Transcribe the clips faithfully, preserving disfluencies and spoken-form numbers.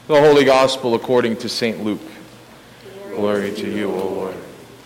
The Holy Gospel according to Saint Luke. Glory to you, O Lord.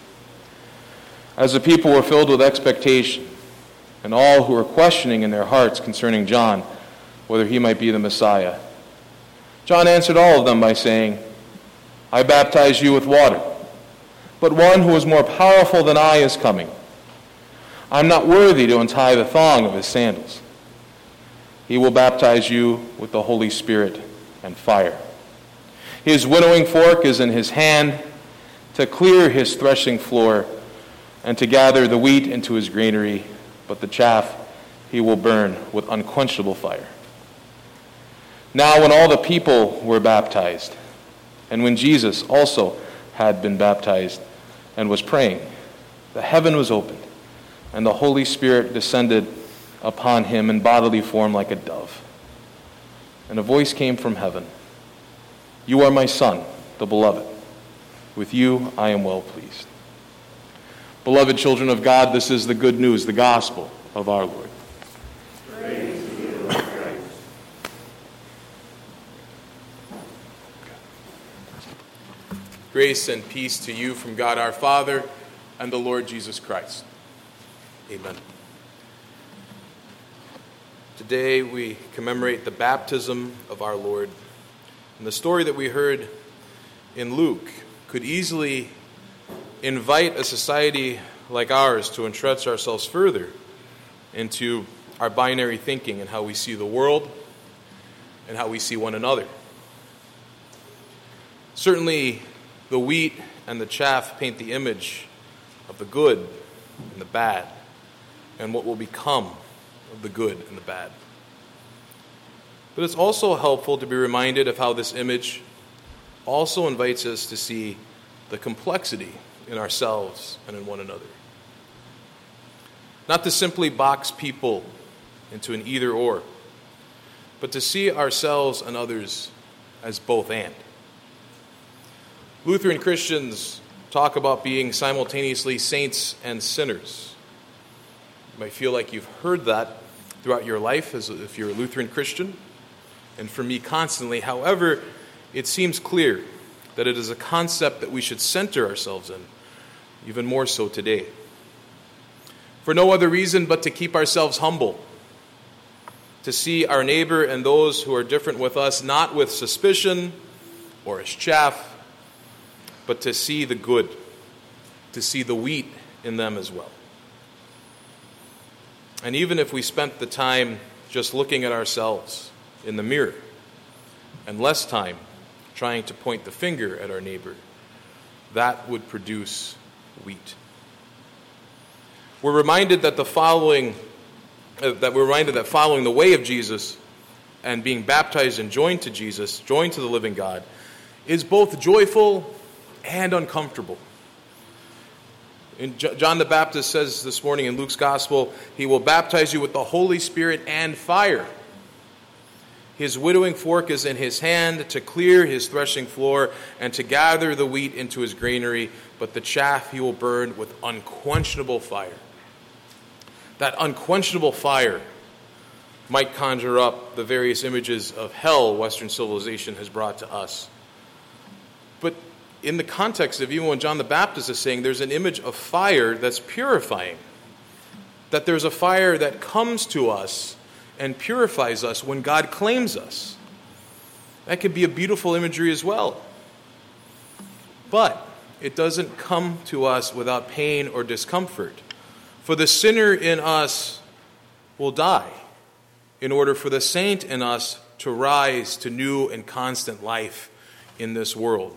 As the people were filled with expectation, and all who were questioning in their hearts concerning John, whether he might be the Messiah, John answered all of them by saying, I baptize you with water, but one who is more powerful than I is coming. I am not worthy to untie the thong of his sandals. He will baptize you with the Holy Spirit and fire. His winnowing fork is in his hand to clear his threshing floor and to gather the wheat into his granary, but the chaff he will burn with unquenchable fire. Now when all the people were baptized, and when Jesus also had been baptized and was praying, the heaven was opened, and the Holy Spirit descended upon him in bodily form like a dove. And a voice came from heaven, You are my Son, the beloved. With you I am well pleased. Beloved children of God, this is the good news, the gospel of our Lord. Praise to you, Lord Christ. Grace and peace to you from God our Father and the Lord Jesus Christ. Amen. Today we commemorate the baptism of our Lord. And the story that we heard in Luke could easily invite a society like ours to entrench ourselves further into our binary thinking and how we see the world and how we see one another. Certainly, the wheat and the chaff paint the image of the good and the bad and what will become of the good and the bad. But it's also helpful to be reminded of how this image also invites us to see the complexity in ourselves and in one another. Not to simply box people into an either or, but to see ourselves and others as both and. Lutheran Christians talk about being simultaneously saints and sinners. You might feel like you've heard that throughout your life as if you're a Lutheran Christian, and for me constantly. However, it seems clear that it is a concept that we should center ourselves in, even more so today. For no other reason but to keep ourselves humble, to see our neighbor and those who are different with us not with suspicion or as chaff, but to see the good, to see the wheat in them as well. And even if we spent the time just looking at ourselves in the mirror and less time trying to point the finger at our neighbor, that would produce wheat. We're reminded that the following uh, that we're reminded that following the way of Jesus and being baptized and joined to Jesus, joined to the living God, is both joyful and uncomfortable. And John the Baptist says this morning in Luke's Gospel, he will baptize you with the Holy Spirit and fire. His winnowing fork is in his hand to clear his threshing floor and to gather the wheat into his granary, but the chaff he will burn with unquenchable fire. That unquenchable fire might conjure up the various images of hell Western civilization has brought to us. But in the context of even what John the Baptist is saying, there's an image of fire that's purifying. That there's a fire that comes to us and purifies us when God claims us. That could be a beautiful imagery as well. But it doesn't come to us without pain or discomfort. For the sinner in us will die in order for the saint in us to rise to new and constant life in this world.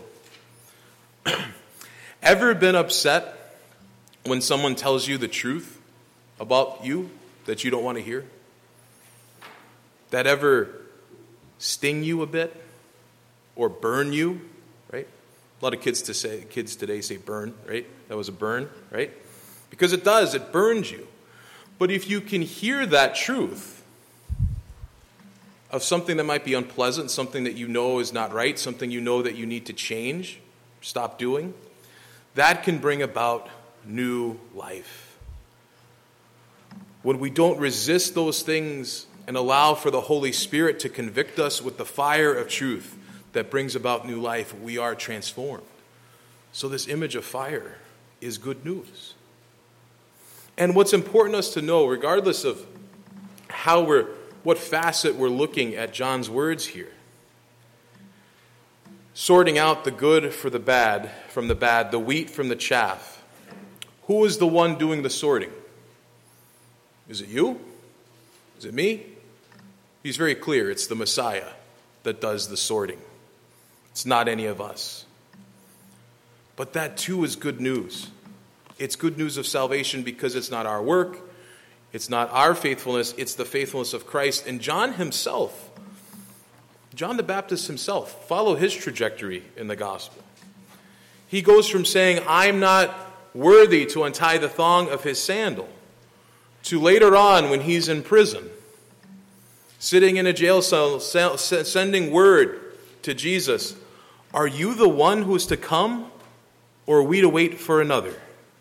Ever been upset when someone tells you the truth about you that you don't want to hear? That ever sting you a bit or burn you, right? A lot of kids to say kids today say burn, right? That was a burn, right? Because it does, it burns you. But if you can hear that truth of something that might be unpleasant, something that you know is not right, something you know that you need to change, stop doing, that can bring about new life. When we don't resist those things and allow for the Holy Spirit to convict us with the fire of truth, that brings about new life, we are transformed. So this image of fire is good news. And what's important us to know, regardless of how we're, what facet we're looking at John's words here, sorting out the good for the bad, from the bad, the wheat from the chaff. Who is the one doing the sorting? Is it you? Is it me? He's very clear. It's the Messiah that does the sorting. It's not any of us. But that too is good news. It's good news of salvation because it's not our work. It's not our faithfulness. It's the faithfulness of Christ. And John himself, John the Baptist himself, follow his trajectory in the gospel. He goes from saying, I'm not worthy to untie the thong of his sandal, to later on when he's in prison, sitting in a jail cell, sending word to Jesus, are you the one who is to come, or are we to wait for another?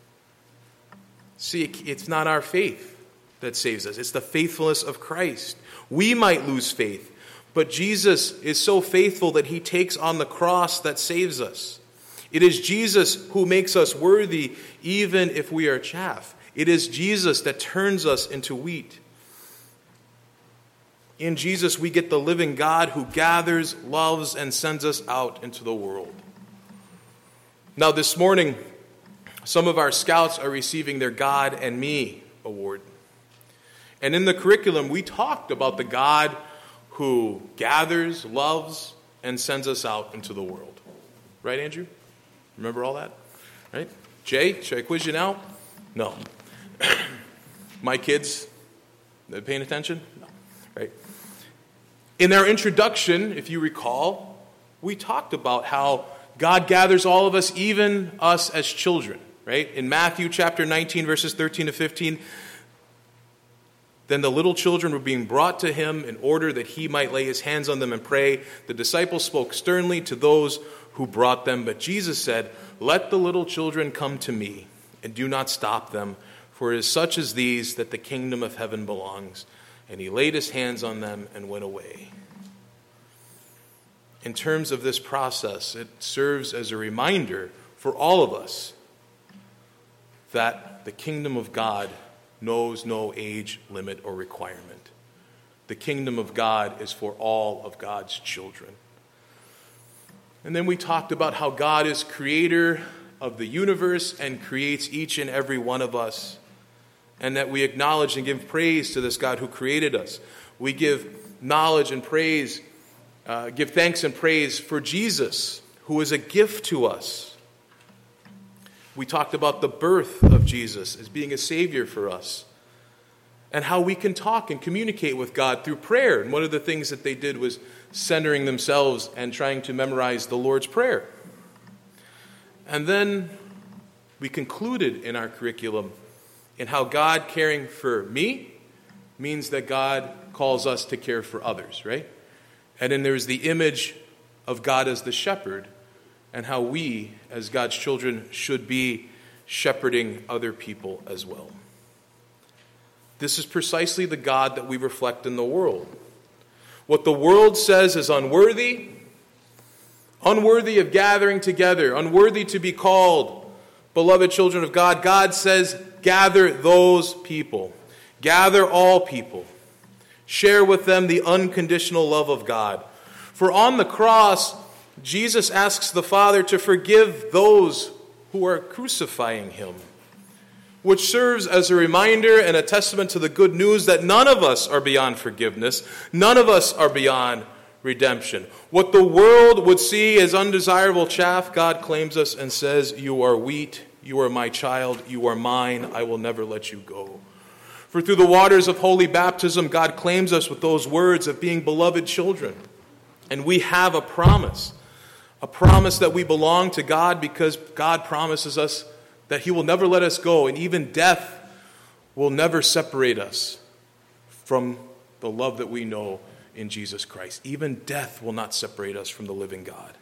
See, it's not our faith that saves us. It's the faithfulness of Christ. We might lose faith, but Jesus is so faithful that he takes on the cross that saves us. It is Jesus who makes us worthy even if we are chaff. It is Jesus that turns us into wheat. In Jesus we get the living God who gathers, loves, and sends us out into the world. Now this morning, some of our scouts are receiving their God and Me award. And in the curriculum, we talked about the God who gathers, loves, and sends us out into the world. Right, Andrew? Remember all that? Right? Jay, should I quiz you now? No. My kids, they're paying attention? No. Right? In our introduction, if you recall, we talked about how God gathers all of us, even us as children. Right? In Matthew chapter nineteen, verses thirteen to fifteen, then the little children were being brought to him in order that he might lay his hands on them and pray. The disciples spoke sternly to those who brought them, but Jesus said, let the little children come to me, and do not stop them, for it is such as these that the kingdom of heaven belongs. And he laid his hands on them and went away. In terms of this process, it serves as a reminder for all of us that the kingdom of God knows no age limit or requirement. The kingdom of God is for all of God's children. And then we talked about how God is creator of the universe and creates each and every one of us, and that we acknowledge and give praise to this God who created us. We give knowledge and praise, uh, give thanks and praise for Jesus, who is a gift to us. We talked about the birth of Jesus as being a Savior for us, and how we can talk and communicate with God through prayer. And one of the things that they did was centering themselves and trying to memorize the Lord's Prayer. And then we concluded in our curriculum in how God caring for me means that God calls us to care for others, right? And then there's the image of God as the shepherd, and how we, as God's children, should be shepherding other people as well. This is precisely the God that we reflect in the world. What the world says is unworthy, unworthy of gathering together, unworthy to be called beloved children of God. God says, gather those people. Gather all people. Share with them the unconditional love of God. For on the cross, Jesus asks the Father to forgive those who are crucifying him, which serves as a reminder and a testament to the good news that none of us are beyond forgiveness. None of us are beyond redemption. What the world would see as undesirable chaff, God claims us and says, you are wheat, you are my child, you are mine, I will never let you go. For through the waters of holy baptism, God claims us with those words of being beloved children. And we have a promise, a promise that we belong to God because God promises us that he will never let us go, and even death will never separate us from the love that we know in Jesus Christ. Even death will not separate us from the living God.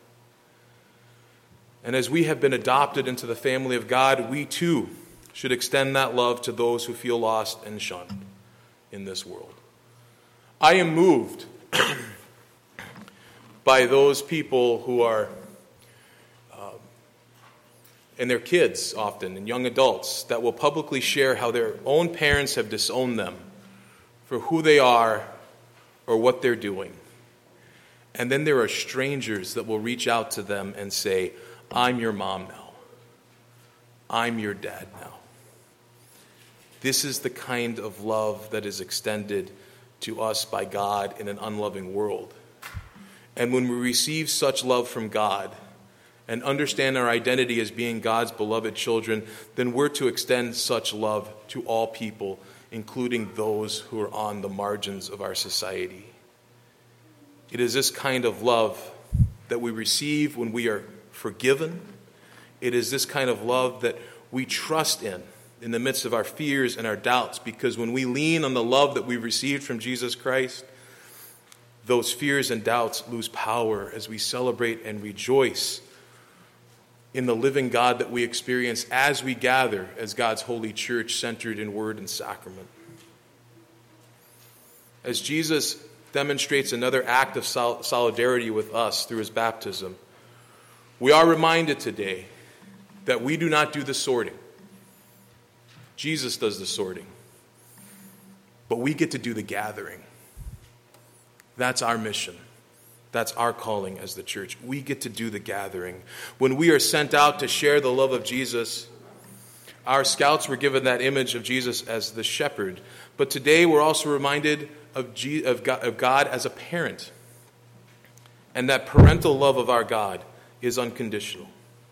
And as we have been adopted into the family of God, we too should extend that love to those who feel lost and shunned in this world. I am moved by those people who are, um, and their kids often, and young adults, that will publicly share how their own parents have disowned them for who they are or what they're doing. And then there are strangers that will reach out to them and say, I'm your mom now. I'm your dad now. This is the kind of love that is extended to us by God in an unloving world. And when we receive such love from God and understand our identity as being God's beloved children, then we're to extend such love to all people, including those who are on the margins of our society. It is this kind of love that we receive when we are forgiven. It is this kind of love that we trust in, in the midst of our fears and our doubts, because when we lean on the love that we've received from Jesus Christ, those fears and doubts lose power as we celebrate and rejoice in the living God that we experience as we gather as God's holy church centered in word and sacrament. As Jesus demonstrates another act of sol- solidarity with us through his baptism, we are reminded today that we do not do the sorting. Jesus does the sorting. But we get to do the gathering. That's our mission. That's our calling as the church. We get to do the gathering. When we are sent out to share the love of Jesus, our scouts were given that image of Jesus as the shepherd. But today we're also reminded of, G- of, God, of God as a parent. And that parental love of our God is unconditional.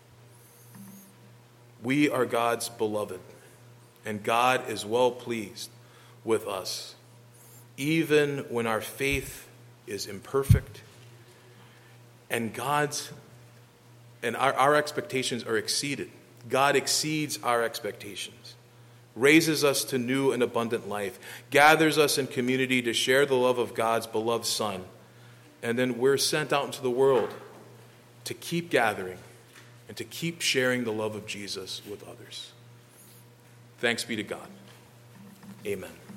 We are God's beloved, and God is well pleased with us, even when our faith is imperfect, and God's and our, our expectations are exceeded. God exceeds our expectations, raises us to new and abundant life, gathers us in community to share the love of God's beloved Son, and then we're sent out into the world to keep gathering and to keep sharing the love of Jesus with others. Thanks be to God. Amen.